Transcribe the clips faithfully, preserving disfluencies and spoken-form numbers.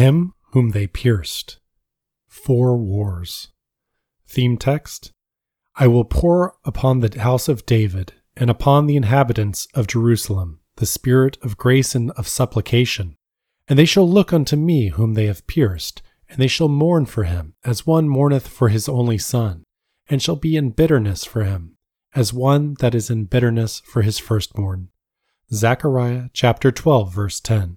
Him whom they pierced. Four wars. Theme text: I will pour upon the house of David and upon the inhabitants of Jerusalem the spirit of grace and of supplication, and they shall look unto me whom they have pierced, and they shall mourn for him as one mourneth for his only son, and shall be in bitterness for him, as one that is in bitterness for his firstborn. Zechariah chapter twelve, verse ten.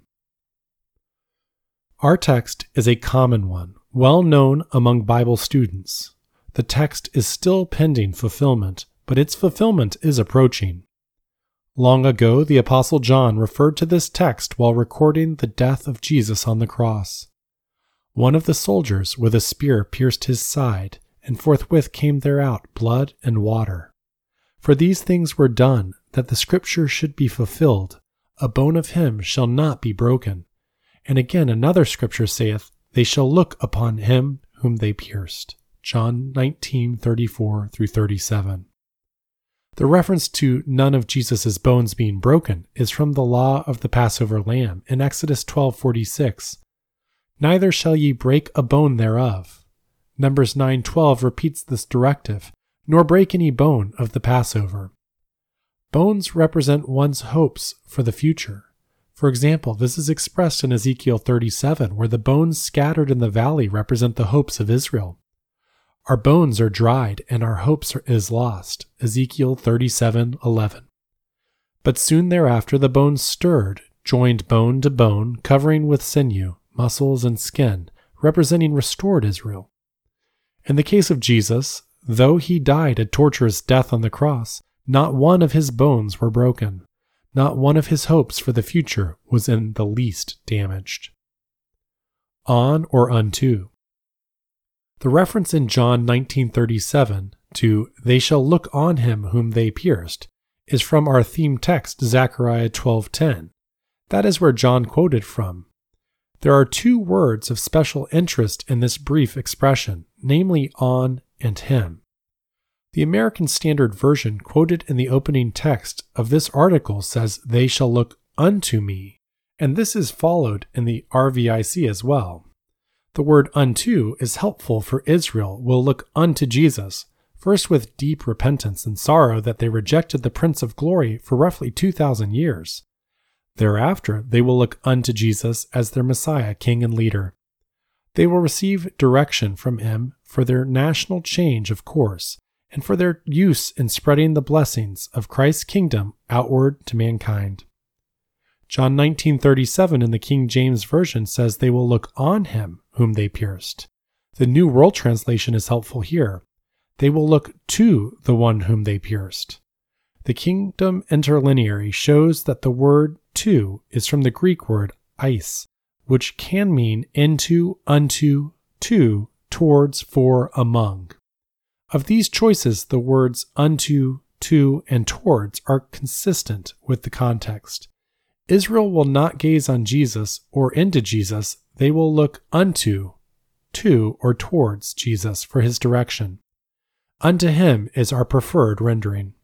Our text is a common one, well known among Bible students. The text is still pending fulfillment, but its fulfillment is approaching. Long ago, the Apostle John referred to this text while recording the death of Jesus on the cross. One of the soldiers with a spear pierced his side, and forthwith came there out blood and water. For these things were done, that the scripture should be fulfilled, a bone of him shall not be broken. And again another scripture saith, they shall look upon him whom they pierced. John nineteen, thirty-four through thirty-seven. The reference to none of Jesus' bones being broken is from the law of the Passover lamb in Exodus twelve forty-six. Neither shall ye break a bone thereof. Numbers nine twelve repeats this directive, nor break any bone of the Passover. Bones represent one's hopes for the future. For example, this is expressed in Ezekiel thirty-seven, where the bones scattered in the valley represent the hopes of Israel. Our bones are dried, and our hopes is lost. Ezekiel thirty-seven eleven. But soon thereafter the bones stirred, joined bone to bone, covering with sinew, muscles, and skin, representing restored Israel. In the case of Jesus, though he died a torturous death on the cross, not one of his bones were broken. Not one of his hopes for the future was in the least damaged. On or unto. The reference in John nineteen thirty-seven to they shall look on him whom they pierced is from our theme text Zechariah twelve ten. That is where John quoted from. There are two words of special interest in this brief expression, namely on and him. The American Standard Version quoted in the opening text of this article says, they shall look unto me, and this is followed in the R V I C as well. The word unto is helpful for Israel will look unto Jesus, first with deep repentance and sorrow that they rejected the Prince of Glory for roughly two thousand years. Thereafter, they will look unto Jesus as their Messiah, King and Leader. They will receive direction from him for their national change of course, and for their use in spreading the blessings of Christ's kingdom outward to mankind. John nineteen thirty-seven in the King James Version says they will look on him whom they pierced. The New World Translation is helpful here. They will look to the one whom they pierced. The Kingdom Interlineary shows that the word to is from the Greek word eis, which can mean into, unto, to, towards, for, among. Of these choices, the words unto, to, and towards are consistent with the context. Israel will not gaze on Jesus or into Jesus, they will look unto, to, or towards Jesus for his direction. Unto him is our preferred rendering.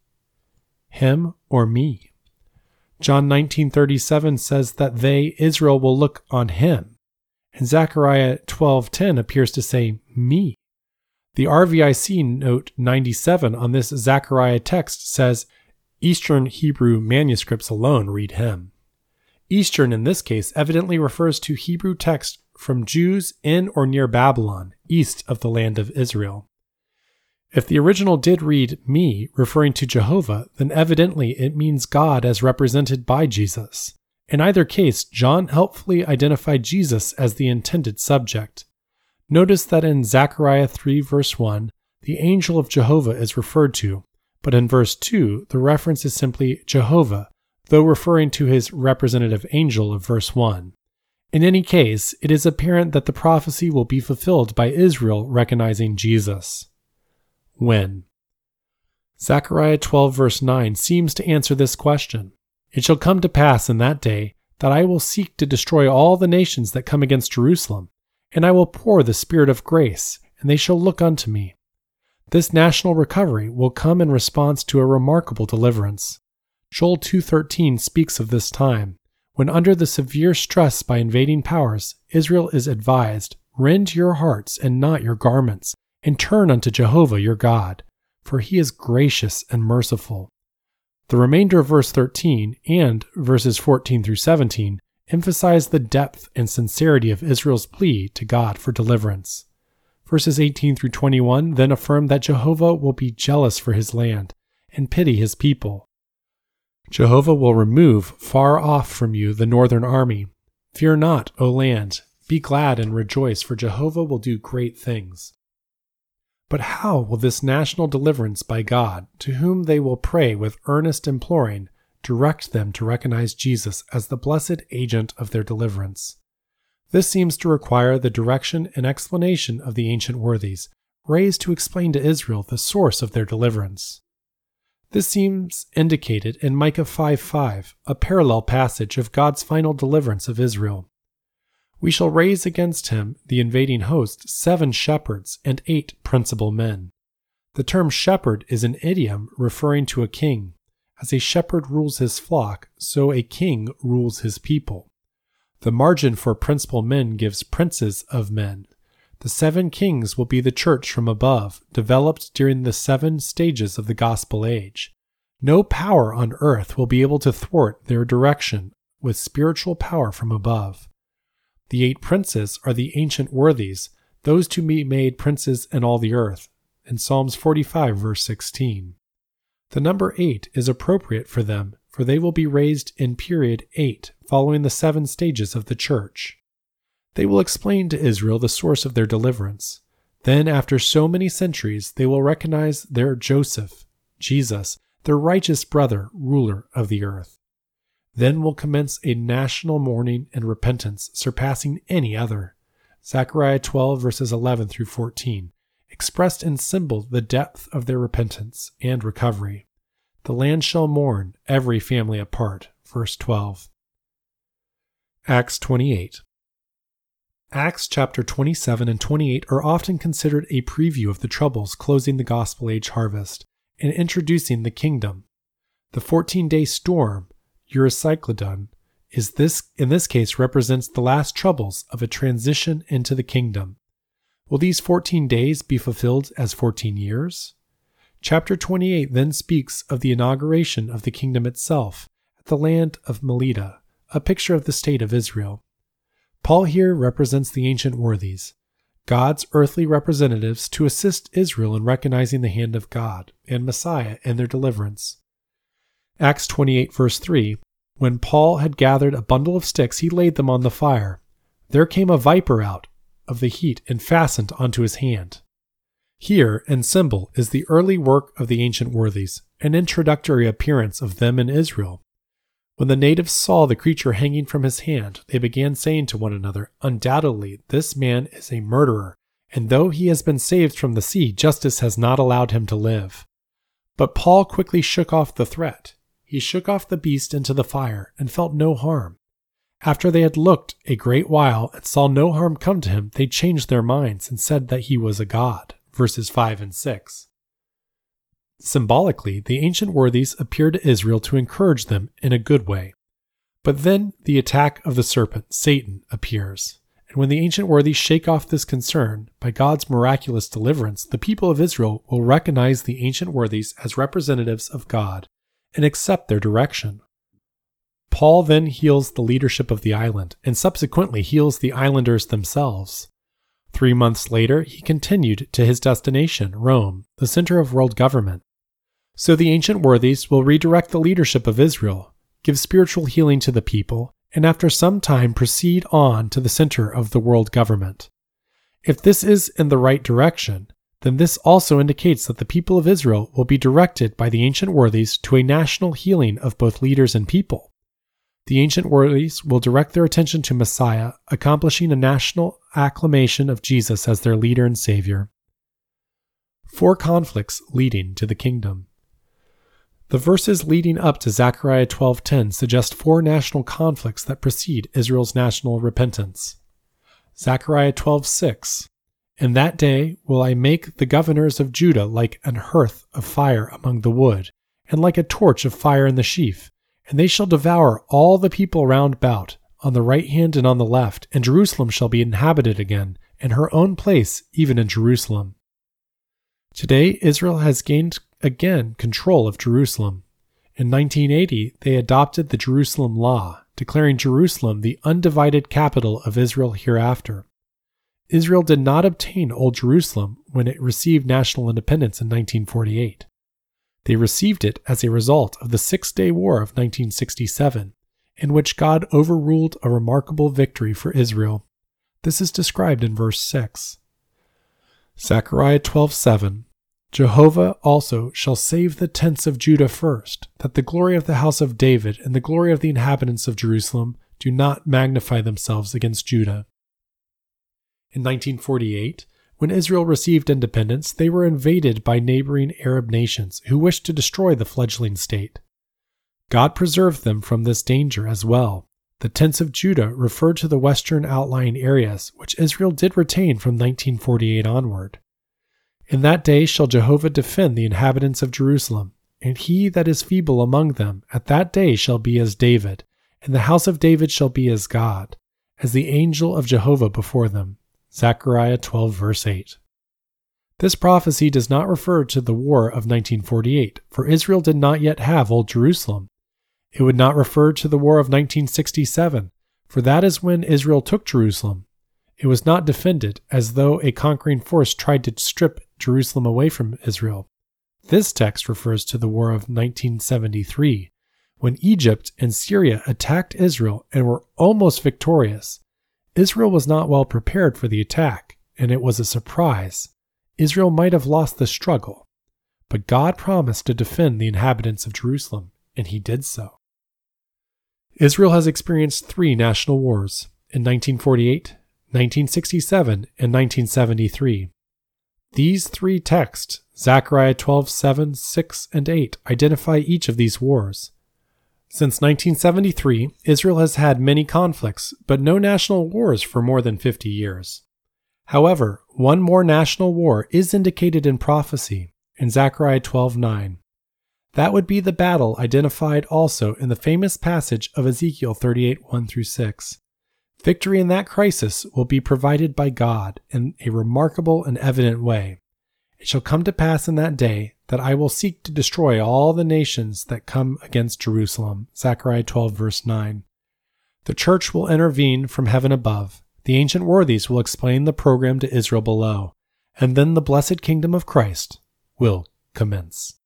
Him or me. John nineteen thirty-seven says that they, Israel, will look on him, and Zechariah twelve ten appears to say me. The R V I C note ninety-seven on this Zechariah text says, Eastern Hebrew manuscripts alone read him. Eastern in this case evidently refers to Hebrew text from Jews in or near Babylon, east of the land of Israel. If the original did read me, referring to Jehovah, then evidently it means God as represented by Jesus. In either case, John helpfully identified Jesus as the intended subject. Notice that in Zechariah three verse one, the angel of Jehovah is referred to, but in verse two, the reference is simply Jehovah, though referring to his representative angel of verse one. In any case, it is apparent that the prophecy will be fulfilled by Israel recognizing Jesus. When? Zechariah twelve verse nine seems to answer this question. It shall come to pass in that day that I will seek to destroy all the nations that come against Jerusalem, and I will pour the Spirit of grace, and they shall look unto me. This national recovery will come in response to a remarkable deliverance. Joel two thirteen speaks of this time, when under the severe stress by invading powers, Israel is advised, "Rend your hearts and not your garments, and turn unto Jehovah your God, for he is gracious and merciful." The remainder of verse thirteen and verses fourteen through seventeen emphasize the depth and sincerity of Israel's plea to God for deliverance. Verses eighteen through twenty-one then affirm that Jehovah will be jealous for his land and pity his people. Jehovah will remove far off from you the northern army. Fear not, O land. Be glad and rejoice, for Jehovah will do great things. But how will this national deliverance by God, to whom they will pray with earnest imploring, direct them to recognize Jesus as the blessed agent of their deliverance? This seems to require the direction and explanation of the ancient worthies, raised to explain to Israel the source of their deliverance. This seems indicated in Micah five five, a parallel passage of God's final deliverance of Israel. We shall raise against him, the invading host, seven shepherds and eight principal men. The term shepherd is an idiom referring to a king. As a shepherd rules his flock, so a king rules his people. The margin for principal men gives princes of men. The seven kings will be the church from above, developed during the seven stages of the gospel age. No power on earth will be able to thwart their direction with spiritual power from above. The eight princes are the ancient worthies, those to be made princes in all the earth, in Psalms forty-five verse sixteen. The number eight is appropriate for them, for they will be raised in period eight, following the seven stages of the church. They will explain to Israel the source of their deliverance. Then, after so many centuries, they will recognize their Joseph, Jesus, their righteous brother, ruler of the earth. Then will commence a national mourning and repentance surpassing any other. Zechariah twelve verses eleven through fourteen, expressed in symbol the depth of their repentance and recovery. The land shall mourn, every family apart. Verse twelve. Acts twenty-eight. Acts chapter twenty-seven and twenty-eight are often considered a preview of the troubles closing the gospel age harvest and introducing the kingdom. The fourteen-day storm, Eurycyclodon, is this in this case represents the last troubles of a transition into the kingdom. Will these fourteen days be fulfilled as fourteen years? Chapter twenty-eight then speaks of the inauguration of the kingdom itself at the land of Melita, a picture of the state of Israel. Paul here represents the ancient worthies, God's earthly representatives to assist Israel in recognizing the hand of God and Messiah in their deliverance. Acts twenty-eight verse three, when Paul had gathered a bundle of sticks, he laid them on the fire. There came a viper out of the heat and fastened onto his hand. Here, in symbol, is the early work of the ancient worthies, an introductory appearance of them in Israel. When the natives saw the creature hanging from his hand, they began saying to one another, "Undoubtedly, this man is a murderer, and though he has been saved from the sea, justice has not allowed him to live." But Paul quickly shook off the threat. He shook off the beast into the fire and felt no harm. After they had looked a great while and saw no harm come to him, they changed their minds and said that he was a god. Verses five and six. Symbolically, the ancient worthies appear to Israel to encourage them in a good way. But then the attack of the serpent, Satan, appears. And when the ancient worthies shake off this concern, by God's miraculous deliverance, the people of Israel will recognize the ancient worthies as representatives of God and accept their direction. Paul then heals the leadership of the island and subsequently heals the islanders themselves. Three months later, he continued to his destination, Rome, the center of world government. So the ancient worthies will redirect the leadership of Israel, give spiritual healing to the people, and after some time proceed on to the center of the world government. If this is in the right direction, then this also indicates that the people of Israel will be directed by the ancient worthies to a national healing of both leaders and people. The ancient worthies will direct their attention to Messiah, accomplishing a national acclamation of Jesus as their leader and savior. Four conflicts leading to the kingdom. The verses leading up to Zechariah twelve ten suggest four national conflicts that precede Israel's national repentance. Zechariah twelve six. In that day will I make the governors of Judah like an hearth of fire among the wood, and like a torch of fire in the sheaf, and they shall devour all the people round about. on the right hand and on the left, and Jerusalem shall be inhabited again, and her own place even in Jerusalem. Today, Israel has gained again control of Jerusalem. In nineteen eighty, they adopted the Jerusalem Law, declaring Jerusalem the undivided capital of Israel hereafter. Israel did not obtain Old Jerusalem when it received national independence in nineteen forty-eight. They received it as a result of the Six-Day War of nineteen sixty-seven, in which God overruled a remarkable victory for Israel. This is described in verse six. Zechariah twelve seven. Jehovah also shall save the tents of Judah first, that the glory of the house of David and the glory of the inhabitants of Jerusalem do not magnify themselves against Judah. In nineteen forty-eight, when Israel received independence, they were invaded by neighboring Arab nations who wished to destroy the fledgling state. God preserved them from this danger as well. The tents of Judah referred to the western outlying areas, which Israel did retain from nineteen forty-eight onward. In that day shall Jehovah defend the inhabitants of Jerusalem, and he that is feeble among them at that day shall be as David, and the house of David shall be as God, as the angel of Jehovah before them. Zechariah twelve verse eight. This prophecy does not refer to the war of nineteen forty-eight, for Israel did not yet have Old Jerusalem. It would not refer to the war of nineteen sixty-seven, for that is when Israel took Jerusalem. It was not defended, as though a conquering force tried to strip Jerusalem away from Israel. This text refers to the war of nineteen seventy-three, when Egypt and Syria attacked Israel and were almost victorious. Israel was not well prepared for the attack, and it was a surprise. Israel might have lost the struggle, but God promised to defend the inhabitants of Jerusalem, and he did so. Israel has experienced three national wars, in nineteen forty-eight, nineteen sixty-seven, and nineteen seventy-three. These three texts, Zechariah twelve seven, six, and eight, identify each of these wars. Since nineteen seventy-three, Israel has had many conflicts, but no national wars for more than fifty years. However, one more national war is indicated in prophecy, in Zechariah twelve nine. That would be the battle identified also in the famous passage of Ezekiel thirty-eight one through six. Victory in that crisis will be provided by God in a remarkable and evident way. It shall come to pass in that day that I will seek to destroy all the nations that come against Jerusalem. Zechariah twelve verse nine. The church will intervene from heaven above. The ancient worthies will explain the program to Israel below, and then the blessed kingdom of Christ will commence.